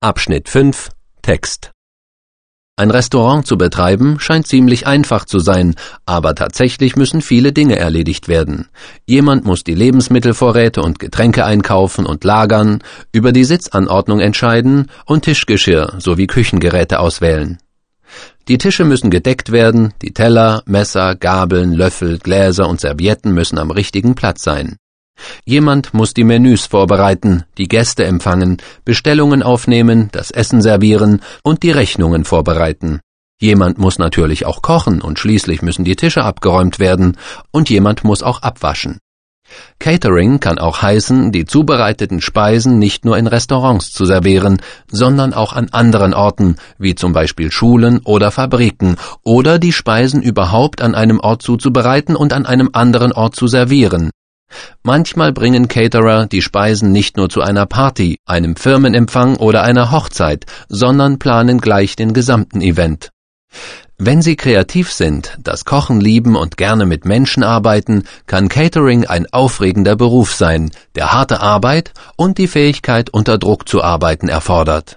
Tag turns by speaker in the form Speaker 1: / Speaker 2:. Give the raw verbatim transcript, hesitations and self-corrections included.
Speaker 1: Abschnitt fünf Text. Ein Restaurant zu betreiben scheint ziemlich einfach zu sein, aber tatsächlich müssen viele Dinge erledigt werden. Jemand muss die Lebensmittelvorräte und Getränke einkaufen und lagern, über die Sitzanordnung entscheiden und Tischgeschirr sowie Küchengeräte auswählen. Die Tische müssen gedeckt werden, die Teller, Messer, Gabeln, Löffel, Gläser und Servietten müssen am richtigen Platz sein. Jemand muss die Menüs vorbereiten, die Gäste empfangen, Bestellungen aufnehmen, das Essen servieren und die Rechnungen vorbereiten. Jemand muss natürlich auch kochen und schließlich müssen die Tische abgeräumt werden und jemand muss auch abwaschen. Catering kann auch heißen, die zubereiteten Speisen nicht nur in Restaurants zu servieren, sondern auch an anderen Orten, wie zum Beispiel Schulen oder Fabriken, oder die Speisen überhaupt an einem Ort zuzubereiten und an einem anderen Ort zu servieren. Manchmal bringen Caterer die Speisen nicht nur zu einer Party, einem Firmenempfang oder einer Hochzeit, sondern planen gleich den gesamten Event. Wenn Sie kreativ sind, das Kochen lieben und gerne mit Menschen arbeiten, kann Catering ein aufregender Beruf sein, der harte Arbeit und die Fähigkeit, unter Druck zu arbeiten erfordert.